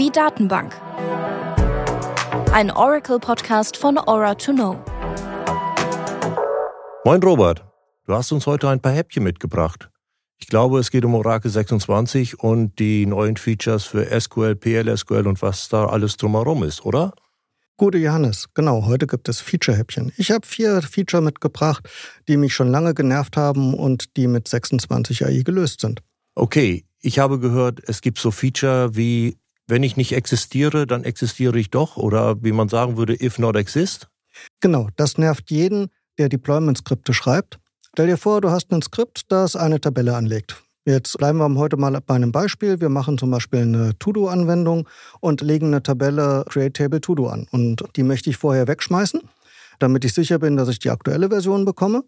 Die Datenbank. Ein Oracle-Podcast von Ora2Know. Moin Robert, du hast uns heute ein paar Häppchen mitgebracht. Ich glaube, es geht um Oracle 26 und die neuen Features für SQL, PLSQL und was da alles drumherum ist, oder? Gute Johannes, genau, heute gibt es Feature-Häppchen. Ich habe 4 Feature mitgebracht, die mich schon lange genervt haben und die mit 26 AI gelöst sind. Okay, ich habe gehört, es gibt so Feature wie, wenn ich nicht existiere, dann existiere ich doch, oder wie man sagen würde, if not exist. Genau, das nervt jeden, der Deployment-Skripte schreibt. Stell dir vor, du hast ein Skript, das eine Tabelle anlegt. Jetzt bleiben wir heute mal bei einem Beispiel. Wir machen zum Beispiel eine To-Do-Anwendung und legen eine Tabelle Create Table To-Do an. Und die möchte ich vorher wegschmeißen, damit ich sicher bin, dass ich die aktuelle Version bekomme.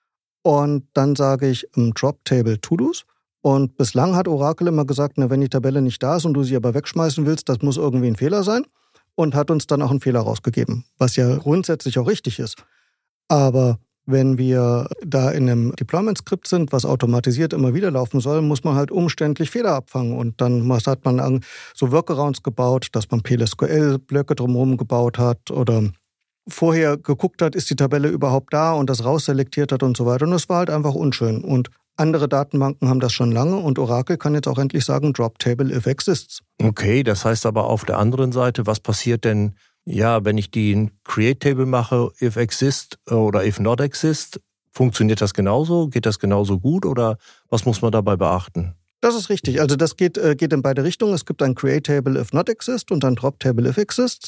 Und dann sage ich Drop Table To-Dos. Und bislang hat Oracle immer gesagt, wenn die Tabelle nicht da ist und du sie aber wegschmeißen willst, das muss irgendwie ein Fehler sein. Und hat uns dann auch einen Fehler rausgegeben, was ja grundsätzlich auch richtig ist. Aber wenn wir da in einem Deployment-Skript sind, was automatisiert immer wieder laufen soll, muss man halt umständlich Fehler abfangen. Und dann hat man so Workarounds gebaut, dass man PLSQL-Blöcke drumherum gebaut hat oder vorher geguckt hat, ist die Tabelle überhaupt da und das rausselektiert hat und so weiter. Und das war halt einfach unschön. Und andere Datenbanken haben das schon lange und Oracle kann jetzt auch endlich sagen, Drop Table if exists. Okay, das heißt aber auf der anderen Seite, was passiert denn, wenn ich die Create Table mache, if exist oder if not exist, funktioniert das genauso? Geht das genauso gut oder was muss man dabei beachten? Das ist richtig. Also das geht in beide Richtungen. Es gibt ein Create Table if not exist und ein Drop Table if exists.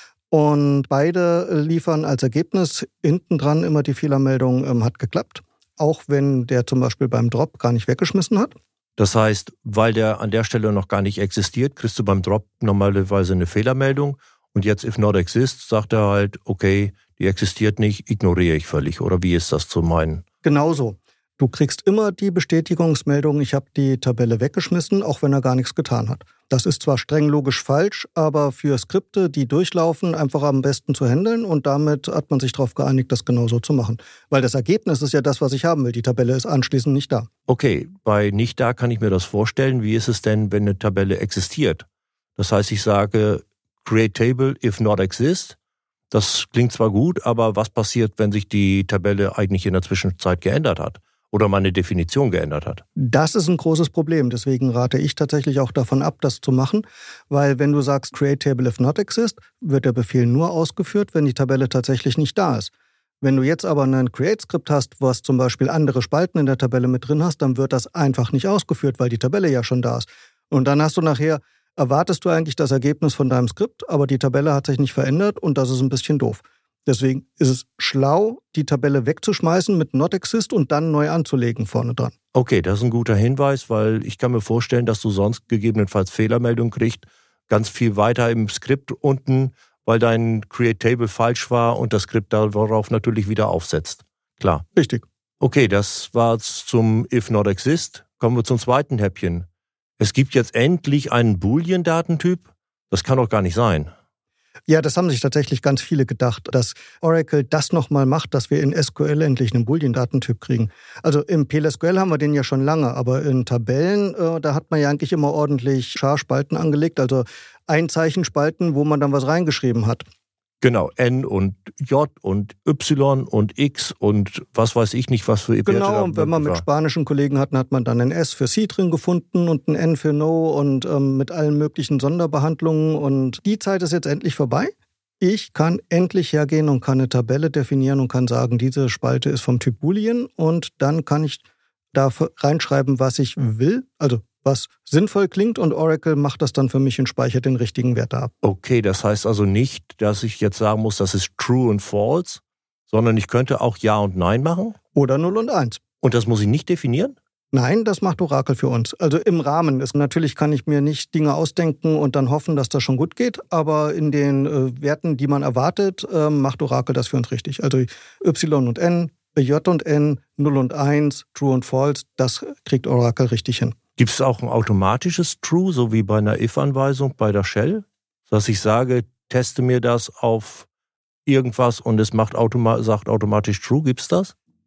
Und beide liefern als Ergebnis hinten dran immer die Fehlermeldung, hat geklappt. Auch wenn der zum Beispiel beim Drop gar nicht weggeschmissen hat. Das heißt, weil der an der Stelle noch gar nicht existiert, kriegst du beim Drop normalerweise eine Fehlermeldung. Und jetzt, if not exist, sagt er halt, okay, die existiert nicht, ignoriere ich völlig. Oder wie ist das zu meinen? Genauso. Du kriegst immer die Bestätigungsmeldung, ich habe die Tabelle weggeschmissen, auch wenn er gar nichts getan hat. Das ist zwar streng logisch falsch, aber für Skripte, die durchlaufen, einfach am besten zu handeln. Und damit hat man sich darauf geeinigt, das genauso zu machen. Weil das Ergebnis ist ja das, was ich haben will. Die Tabelle ist anschließend nicht da. Okay, bei nicht da kann ich mir das vorstellen. Wie ist es denn, wenn eine Tabelle existiert? Das heißt, ich sage, Create Table if not exist. Das klingt zwar gut, aber was passiert, wenn sich die Tabelle eigentlich in der Zwischenzeit geändert hat oder meine Definition geändert hat? Das ist ein großes Problem. Deswegen rate ich tatsächlich auch davon ab, das zu machen, weil wenn du sagst Create Table if not exist, wird der Befehl nur ausgeführt, wenn die Tabelle tatsächlich nicht da ist. Wenn du jetzt aber ein Create-Skript hast, was zum Beispiel andere Spalten in der Tabelle mit drin hast, dann wird das einfach nicht ausgeführt, weil die Tabelle ja schon da ist. Und dann hast du nachher erwartest du eigentlich das Ergebnis von deinem Skript, aber die Tabelle hat sich nicht verändert und das ist ein bisschen doof. Deswegen ist es schlau, die Tabelle wegzuschmeißen mit not exist und dann neu anzulegen vorne dran. Okay, das ist ein guter Hinweis, weil ich kann mir vorstellen, dass du sonst gegebenenfalls Fehlermeldung kriegst, ganz viel weiter im Skript unten, weil dein Create Table falsch war und das Skript darauf natürlich wieder aufsetzt. Klar. Richtig. Okay, das war's zum if not exist. Kommen wir zum zweiten Häppchen. Es gibt jetzt endlich einen Boolean-Datentyp? Das kann doch gar nicht sein. Ja, das haben sich tatsächlich ganz viele gedacht, dass Oracle das nochmal macht, dass wir in SQL endlich einen Boolean-Datentyp kriegen. Also im PLSQL haben wir den ja schon lange, aber in Tabellen, da hat man ja eigentlich immer ordentlich Char-Spalten angelegt, also Einzeichenspalten, wo man dann was reingeschrieben hat. Genau, N und J und Y und X und was weiß ich nicht, was für Werte. Genau, und wenn man mit spanischen Kollegen hat man dann ein S für C drin gefunden und ein N für No und mit allen möglichen Sonderbehandlungen. Und die Zeit ist jetzt endlich vorbei. Ich kann endlich hergehen und kann eine Tabelle definieren und kann sagen, diese Spalte ist vom Typ Boolean und dann kann ich da reinschreiben, was ich will, also was sinnvoll klingt und Oracle macht das dann für mich und speichert den richtigen Wert ab. Okay, das heißt also nicht, dass ich jetzt sagen muss, das ist True und False, sondern ich könnte auch Ja und Nein machen? Oder 0 und 1. Und das muss ich nicht definieren? Nein, das macht Oracle für uns. Also im Rahmen. Natürlich kann ich mir nicht Dinge ausdenken und dann hoffen, dass das schon gut geht, aber in den Werten, die man erwartet, macht Oracle das für uns richtig. Also Y und N, J und N, 0 und 1, True und False, das kriegt Oracle richtig hin. Gibt es auch ein automatisches True, so wie bei einer if-Anweisung bei der Shell? Dass ich sage, teste mir das auf irgendwas und es sagt automatisch True, gibt's das?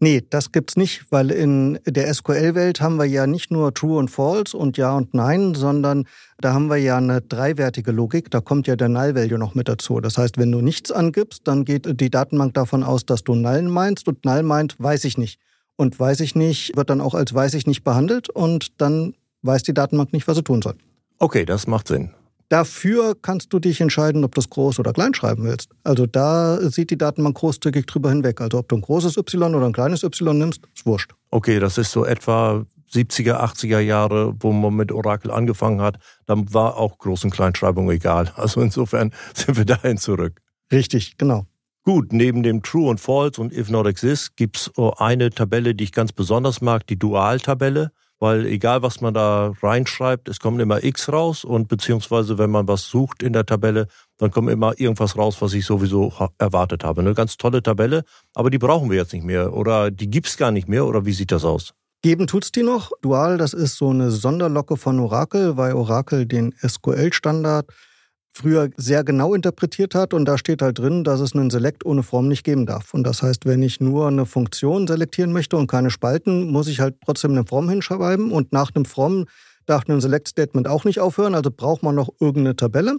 Nee, das gibt's nicht, weil in der SQL-Welt haben wir ja nicht nur True und False und Ja und Nein, sondern da haben wir ja eine dreiwertige Logik. Da kommt ja der Null-Value noch mit dazu. Das heißt, wenn du nichts angibst, dann geht die Datenbank davon aus, dass du Null meinst und Null meint, weiß ich nicht. Und weiß ich nicht wird dann auch als weiß ich nicht behandelt und dann weiß die Datenbank nicht, was sie tun soll. Okay, das macht Sinn. Dafür kannst du dich entscheiden, ob du es groß oder klein schreiben willst. Also da sieht die Datenbank großzügig drüber hinweg. Also ob du ein großes Y oder ein kleines Y nimmst, ist wurscht. Okay, das ist so etwa 70er, 80er Jahre, wo man mit Oracle angefangen hat. Dann war auch Groß- und Kleinschreibung egal. Also insofern sind wir dahin zurück. Richtig, genau. Gut, neben dem True und False und If Not Exist gibt's eine Tabelle, die ich ganz besonders mag, die Dual-Tabelle. Weil egal, was man da reinschreibt, es kommt immer X raus und beziehungsweise wenn man was sucht in der Tabelle, dann kommt immer irgendwas raus, was ich sowieso erwartet habe. Eine ganz tolle Tabelle, aber die brauchen wir jetzt nicht mehr oder die gibt's gar nicht mehr oder wie sieht das aus? Geben tut's die noch. Dual, das ist so eine Sonderlocke von Oracle, weil Oracle den SQL-Standard früher sehr genau interpretiert hat und da steht halt drin, dass es einen Select ohne From nicht geben darf. Und das heißt, wenn ich nur eine Funktion selektieren möchte und keine Spalten, muss ich halt trotzdem einen From hinschreiben und nach einem From darf ein Select-Statement auch nicht aufhören, also braucht man noch irgendeine Tabelle.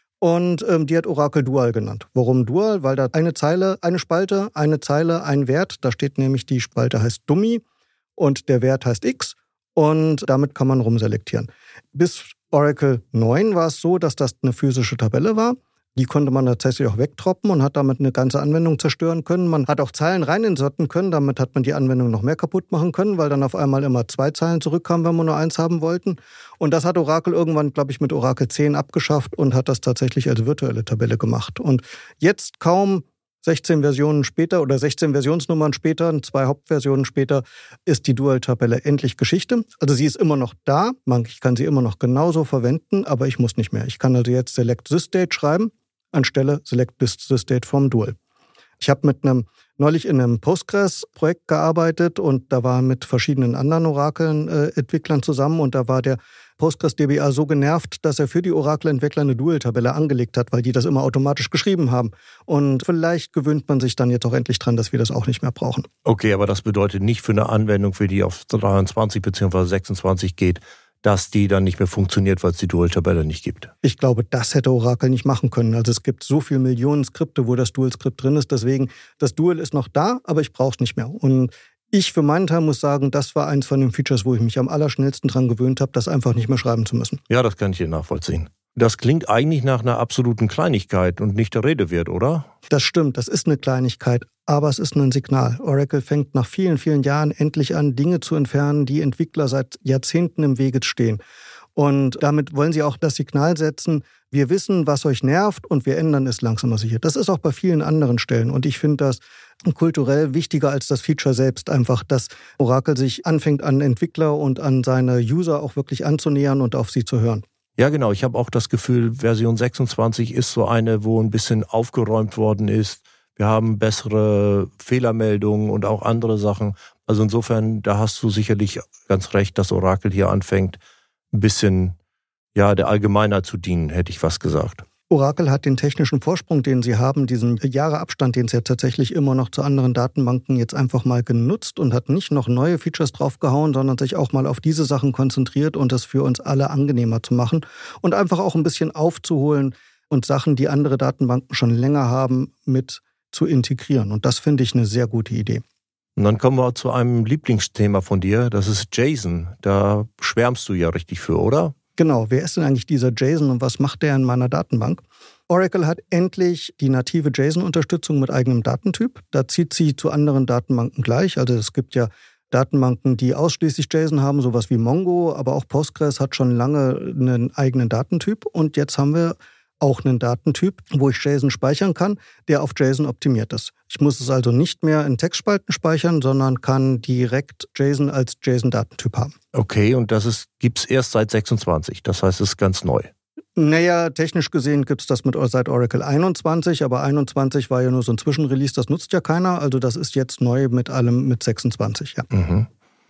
Und die hat Oracle Dual genannt. Warum Dual? Weil da eine Zeile, eine Spalte, eine Zeile, ein Wert, da steht nämlich, die Spalte heißt Dummy und der Wert heißt X und damit kann man rumselektieren. Bis Oracle 9 war es so, dass das eine physische Tabelle war. Die konnte man tatsächlich auch wegtroppen und hat damit eine ganze Anwendung zerstören können. Man hat auch Zeilen rein inserten können, damit hat man die Anwendung noch mehr kaputt machen können, weil dann auf einmal immer 2 Zeilen zurückkamen, wenn wir nur 1 haben wollten. Und das hat Oracle irgendwann, glaube ich, mit Oracle 10 abgeschafft und hat das tatsächlich als virtuelle Tabelle gemacht. Und jetzt kaum 16 Versionen später oder 16 Versionsnummern später, 2 Hauptversionen später, ist die Dual-Tabelle endlich Geschichte. Also sie ist immer noch da, ich kann sie immer noch genauso verwenden, aber ich muss nicht mehr. Ich kann also jetzt Select Sysdate schreiben, anstelle Select Sysdate from Dual. Ich habe neulich in einem Postgres-Projekt gearbeitet und da war mit verschiedenen anderen Oracle-Entwicklern zusammen und da war der Postgres DBA so genervt, dass er für die Oracle-Entwickler eine Dual-Tabelle angelegt hat, weil die das immer automatisch geschrieben haben. Und vielleicht gewöhnt man sich dann jetzt auch endlich dran, dass wir das auch nicht mehr brauchen. Okay, aber das bedeutet nicht für eine Anwendung, für die auf 23 bzw. 26 geht, dass die dann nicht mehr funktioniert, weil es die Dual-Tabelle nicht gibt. Ich glaube, das hätte Oracle nicht machen können. Also es gibt so viele Millionen Skripte, wo das Dual-Skript drin ist. Deswegen, das Dual ist noch da, aber ich brauche es nicht mehr. Und ich für meinen Teil muss sagen, das war eins von den Features, wo ich mich am allerschnellsten dran gewöhnt habe, das einfach nicht mehr schreiben zu müssen. Ja, das kann ich hier nachvollziehen. Das klingt eigentlich nach einer absoluten Kleinigkeit und nicht der Rede wert, oder? Das stimmt, das ist eine Kleinigkeit, aber es ist ein Signal. Oracle fängt nach vielen, vielen Jahren endlich an, Dinge zu entfernen, die Entwickler seit Jahrzehnten im Wege stehen. Und damit wollen sie auch das Signal setzen, wir wissen, was euch nervt und wir ändern es langsam aber sicher. Das ist auch bei vielen anderen Stellen und ich finde das kulturell wichtiger als das Feature selbst. Einfach, dass Oracle sich anfängt, an Entwickler und an seine User auch wirklich anzunähern und auf sie zu hören. Ja, genau. Ich habe auch das Gefühl, Version 26 ist so eine, wo ein bisschen aufgeräumt worden ist. Wir haben bessere Fehlermeldungen und auch andere Sachen. Also insofern, da hast du sicherlich ganz recht, dass Oracle hier anfängt, ein bisschen der Allgemeinheit zu dienen, hätte ich fast gesagt. Oracle hat den technischen Vorsprung, den sie haben, diesen Jahreabstand, den es ja tatsächlich immer noch zu anderen Datenbanken jetzt einfach mal genutzt und hat nicht noch neue Features draufgehauen, sondern sich auch mal auf diese Sachen konzentriert und das für uns alle angenehmer zu machen und einfach auch ein bisschen aufzuholen und Sachen, die andere Datenbanken schon länger haben, mit zu integrieren. Und das finde ich eine sehr gute Idee. Und dann kommen wir zu einem Lieblingsthema von dir, das ist JSON. Da schwärmst du ja richtig für, oder? Genau, wer ist denn eigentlich dieser JSON und was macht der in meiner Datenbank? Oracle hat endlich die native JSON-Unterstützung mit eigenem Datentyp. Da zieht sie zu anderen Datenbanken gleich. Also es gibt ja Datenbanken, die ausschließlich JSON haben, sowas wie Mongo, aber auch Postgres hat schon lange einen eigenen Datentyp. Und jetzt haben wir auch einen Datentyp, wo ich JSON speichern kann, der auf JSON optimiert ist. Ich muss es also nicht mehr in Textspalten speichern, sondern kann direkt JSON als JSON-Datentyp haben. Okay, und das gibt's erst seit 26, das heißt, es ist ganz neu. Naja, technisch gesehen gibt's das seit Oracle 21, aber 21 war ja nur so ein Zwischenrelease, das nutzt ja keiner, also das ist jetzt neu mit allem mit 26, ja. Mhm.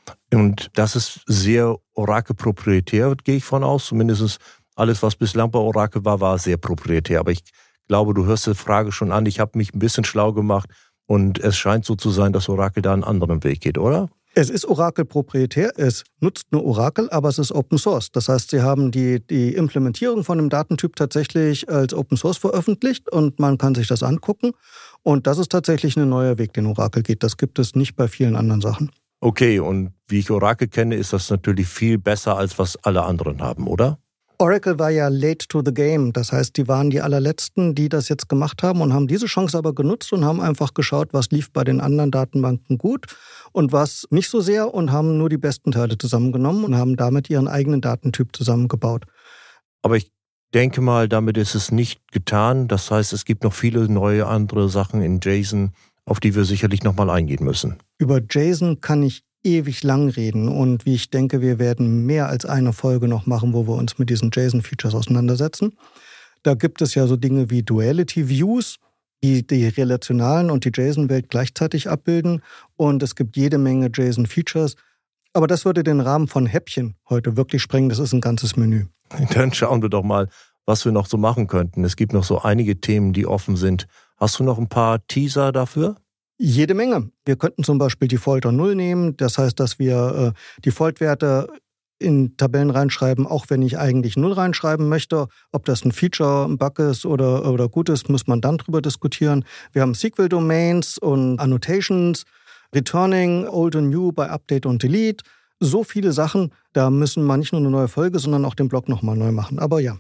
Und das ist sehr Oracle-proprietär, gehe ich von aus, zumindest alles, was bislang bei Oracle war sehr proprietär. Aber ich glaube, du hörst die Frage schon an. Ich habe mich ein bisschen schlau gemacht Und es scheint so zu sein, dass Oracle da einen anderen Weg geht, oder? Es ist Oracle proprietär, es nutzt nur Oracle, aber es ist Open Source. Das heißt, sie haben die Implementierung von dem Datentyp tatsächlich als Open Source veröffentlicht und man kann sich das angucken. Und das ist tatsächlich ein neuer Weg, den Oracle geht. Das gibt es nicht bei vielen anderen Sachen. Okay, und wie ich Oracle kenne, ist das natürlich viel besser, als was alle anderen haben, oder? Oracle war ja late to the game. Das heißt, die waren die allerletzten, die das jetzt gemacht haben und haben diese Chance aber genutzt und haben einfach geschaut, was lief bei den anderen Datenbanken gut und was nicht so sehr und haben nur die besten Teile zusammengenommen und haben damit ihren eigenen Datentyp zusammengebaut. Aber ich denke mal, damit ist es nicht getan. Das heißt, es gibt noch viele neue andere Sachen in JSON, auf die wir sicherlich nochmal eingehen müssen. Über JSON kann ich ewig lang reden und wie ich denke, wir werden mehr als eine Folge noch machen, wo wir uns mit diesen JSON-Features auseinandersetzen. Da gibt es ja so Dinge wie Duality-Views, die die relationalen und die JSON-Welt gleichzeitig abbilden und es gibt jede Menge JSON-Features, aber das würde den Rahmen von Häppchen heute wirklich sprengen, das ist ein ganzes Menü. Dann schauen wir doch mal, was wir noch so machen könnten. Es gibt noch so einige Themen, die offen sind. Hast du noch ein paar Teaser dafür? Jede Menge. Wir könnten zum Beispiel Defaulter 0 nehmen. Das heißt, dass wir Default-Werte in Tabellen reinschreiben, auch wenn ich eigentlich 0 reinschreiben möchte. Ob das ein Feature, ein Bug ist oder gut ist, muss man dann drüber diskutieren. Wir haben SQL-Domains und Annotations, Returning, Old und New bei Update und Delete. So viele Sachen, da müssen wir nicht nur eine neue Folge, sondern auch den Blog nochmal neu machen. Aber ja.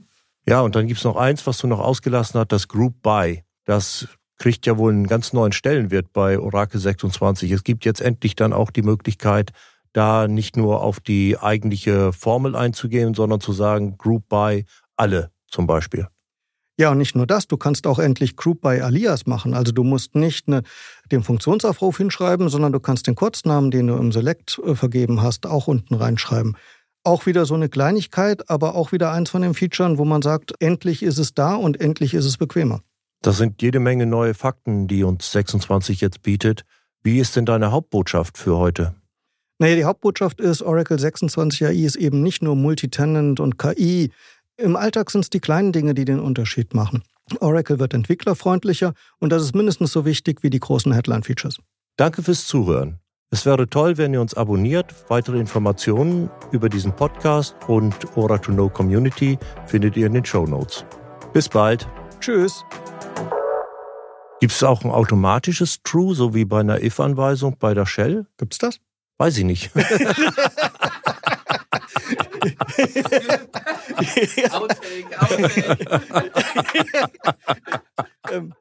Ja, und dann gibt es noch eins, was du noch ausgelassen hast, das Group By. Das kriegt ja wohl einen ganz neuen Stellenwert bei Oracle 26. Es gibt jetzt endlich dann auch die Möglichkeit, da nicht nur auf die eigentliche Formel einzugehen, sondern zu sagen, Group by alle zum Beispiel. Ja, und nicht nur das, du kannst auch endlich Group by Alias machen. Also du musst nicht den Funktionsaufruf hinschreiben, sondern du kannst den Kurznamen, den du im Select vergeben hast, auch unten reinschreiben. Auch wieder so eine Kleinigkeit, aber auch wieder eins von den Features, wo man sagt, endlich ist es da und endlich ist es bequemer. Das sind jede Menge neue Fakten, die uns 26 jetzt bietet. Wie ist denn deine Hauptbotschaft für heute? Naja, die Hauptbotschaft ist, Oracle 26 AI ist eben nicht nur Multitenant und KI. Im Alltag sind es die kleinen Dinge, die den Unterschied machen. Oracle wird entwicklerfreundlicher und das ist mindestens so wichtig wie die großen Headline-Features. Danke fürs Zuhören. Es wäre toll, wenn ihr uns abonniert. Weitere Informationen über diesen Podcast und Ora2Know Community findet ihr in den Shownotes. Bis bald. Tschüss. Gibt es auch ein automatisches True, so wie bei einer if-Anweisung bei der Shell? Gibt's das? Weiß ich nicht. Outtake.